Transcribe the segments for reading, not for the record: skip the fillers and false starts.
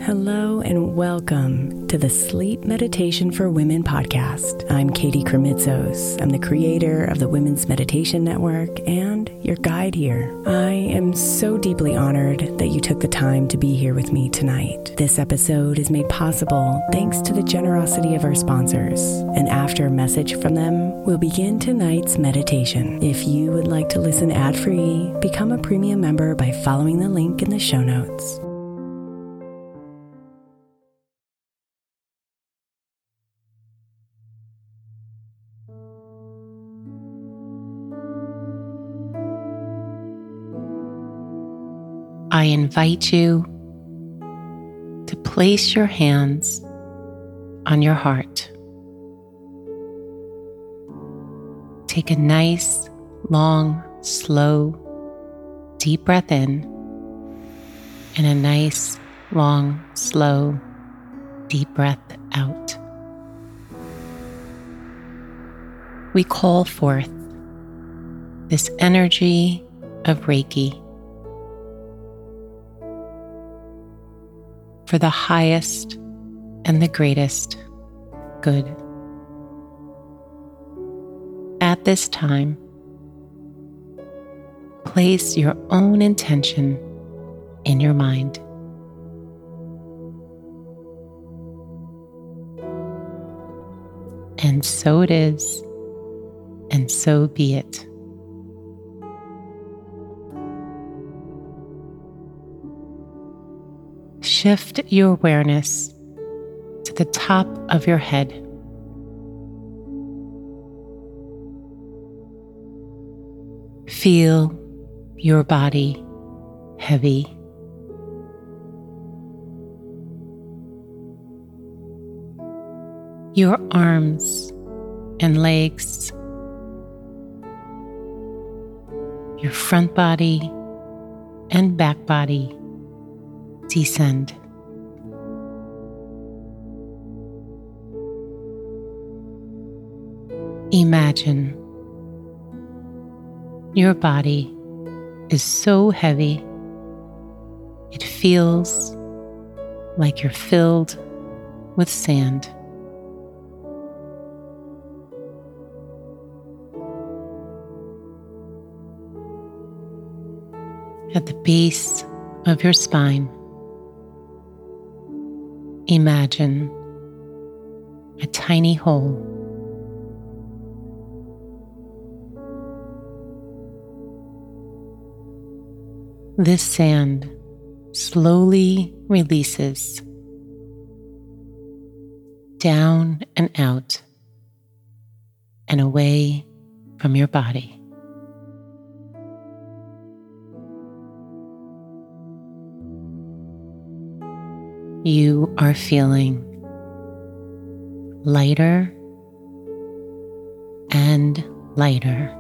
Hello and welcome to the Sleep Meditation for Women podcast. I'm Katie Kremitzos. I'm the creator of the Women's Meditation Network and your guide here. I am so deeply honored that you took the time to be here with me tonight. This episode is made possible thanks to the generosity of our sponsors. And after a message from them, we'll begin tonight's meditation. If you would like to listen ad-free, become a premium member by following the link in the show notes. I invite you to place your hands on your heart. Take a nice, long, slow, deep breath in, and a nice, long, slow, deep breath out. We call forth this energy of Reiki for the highest and the greatest good. At this time, place your own intention in your mind. And so it is, and so be it. Shift your awareness to the top of your head. Feel your body heavy. Your arms and legs, your front body and back body descend. Imagine your body is so heavy, it feels like you're filled with sand. At the base of your spine, imagine a tiny hole. This sand slowly releases down and out and away from your body. You are feeling lighter and lighter.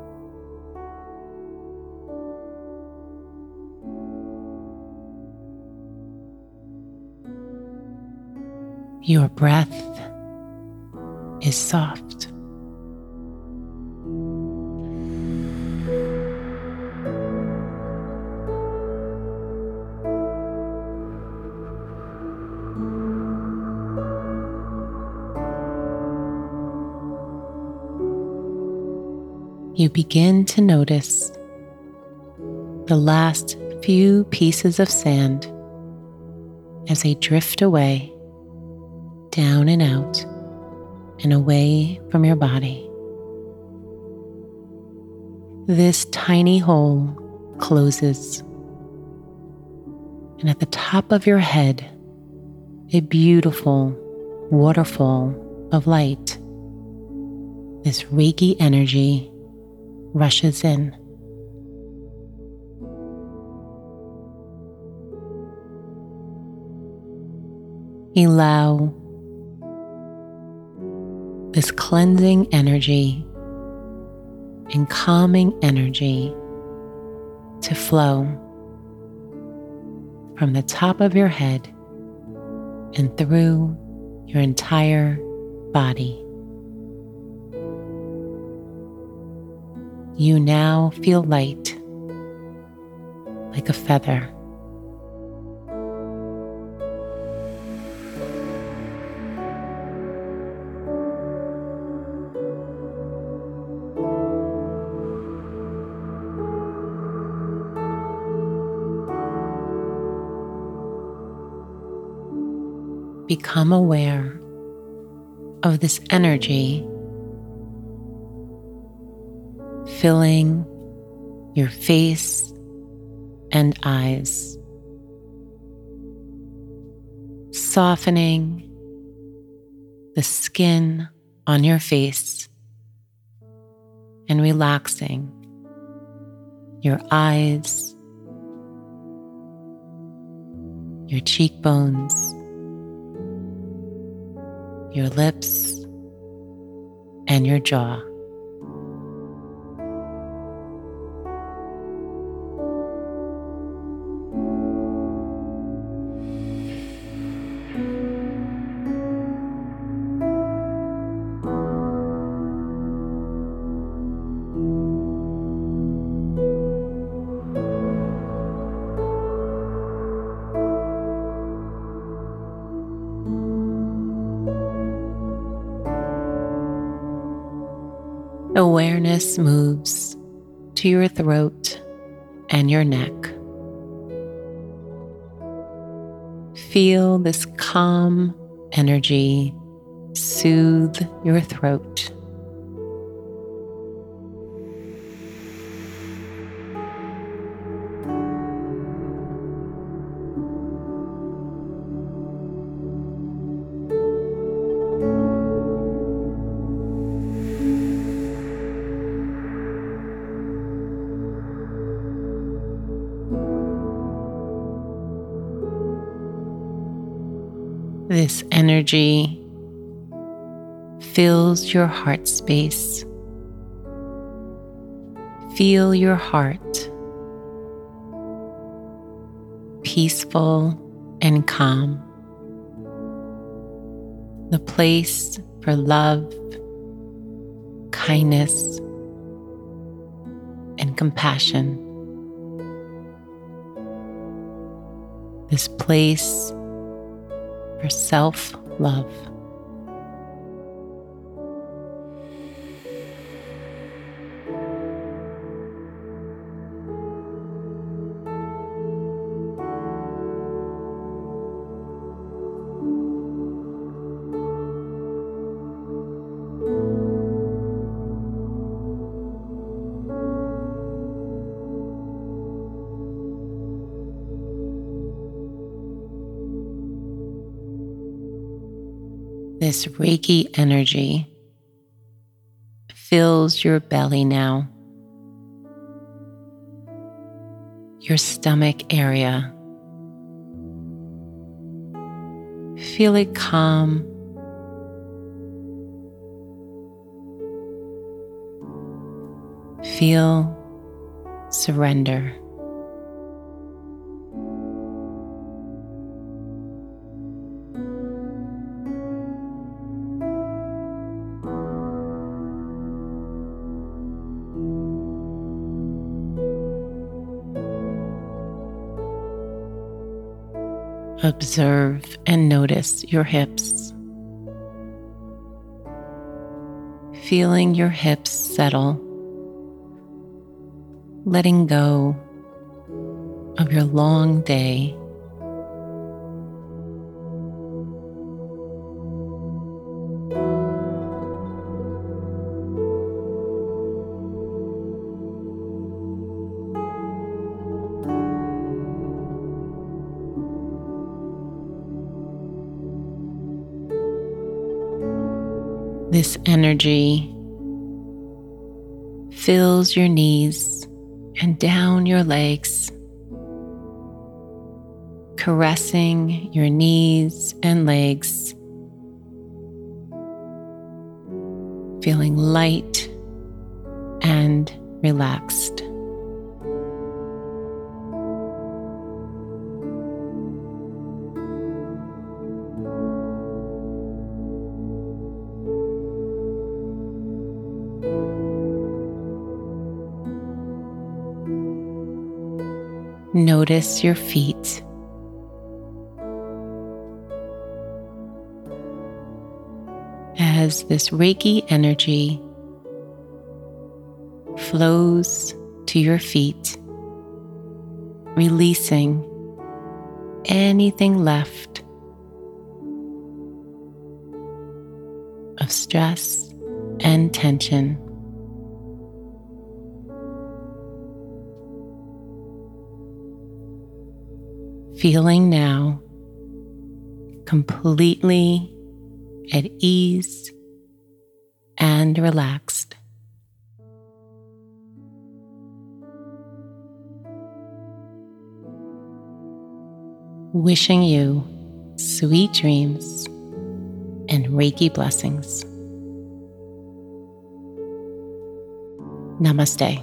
Your breath is soft. You begin to notice the last few pieces of sand as they drift away, down and out, and away from your body. This tiny hole closes, and at the top of your head, a beautiful waterfall of light. This Reiki energy rushes in. Allow this cleansing energy and calming energy to flow from the top of your head and through your entire body. You now feel light, like a feather. become aware of this energy filling your face and eyes, softening the skin on your face and relaxing your eyes, your cheekbones, your lips, and your jaw. Awareness moves to your throat and your neck. Feel this calm energy soothe your throat. This energy fills your heart space. Feel your heart, peaceful and calm. The place for love, kindness, and compassion. This place for self-love. This Reiki energy fills your belly now, your stomach area. Feel it calm. Feel surrender. Observe and notice your hips. Feeling your hips settle, letting go of your long day. This energy fills your knees and down your legs, caressing your knees and legs, feeling light and relaxed. Notice your feet. As this Reiki energy flows to your feet, releasing anything left of stress and tension. Feeling now completely at ease and relaxed. Wishing you sweet dreams and Reiki blessings. Namaste.